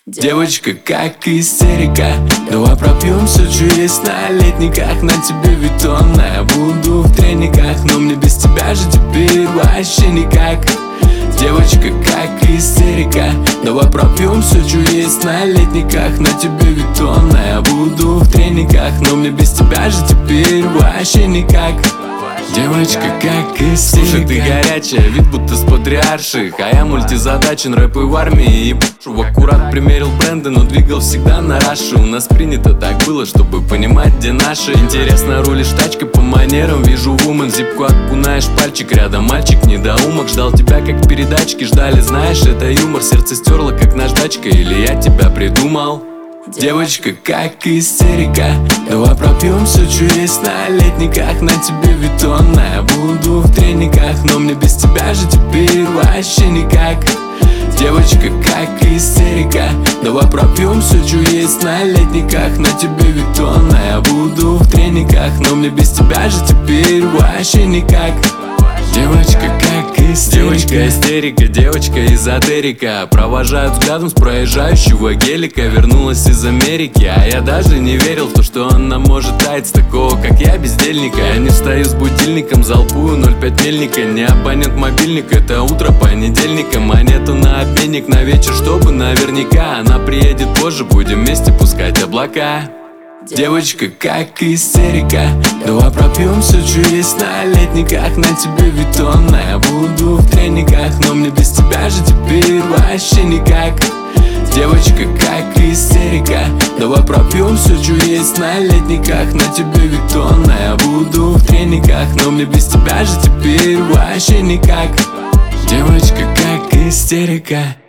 Девочка, как истерика. Давай пропьем все, что есть на летниках. На тебе витонна, я буду в трениках. Но мне без тебя же теперь вообще никак. Девочка, как истерика. Давай пропьем все, что есть на летниках. На тебе витонна, я буду в трениках. Но мне без тебя же теперь вообще никак. Девочка, как истерика. Слушай, ты горячая, вид будто с патриарших. А я мультизадачен, рэп и в армии и в аккурат примерил бренды, но двигал всегда на раши. У нас принято так было, чтобы понимать, где наши. Интересно, рулишь тачкой по манерам. Вижу вумен, зипку окунаешь пальчик. Рядом мальчик, недоумок, ждал тебя, как передачки ждали. Знаешь, это юмор, сердце стерло, как наждачка. Или я тебя придумал? Девочка, как истерика. Давай пропьем все, что есть на летниках. На тебе витонна, я буду в трениках. Но мне без тебя же теперь вообще никак. Девочка, как истерика. Давай пропьем все, что есть на летниках. На тебе витонна, я буду в трениках. Но мне без тебя же теперь вообще никак. Девочка, как истерика. Девочка истерика, девочка эзотерика. Провожают взглядом с проезжающего гелика. Вернулась из Америки, а я даже не верил в то, что она может таять с такого, как я, бездельника. Я не встаю с будильником, залпую 0,5 мельника. Не абонент мобильник, это утро понедельника. Монету на обменник на вечер, чтобы наверняка она приедет позже, будем вместе пускать облака. Девочка, как истерика. Давай пропьем все, что есть на летниках. На тебе витонна, я буду в трениках. Но мне без тебя же теперь вообще никак. Девочка, как истерика. Давай пропьем все, что есть на летниках. На тебе витонна, я буду в трениках. Но мне без тебя же теперь вообще никак. Девочка, как истерика.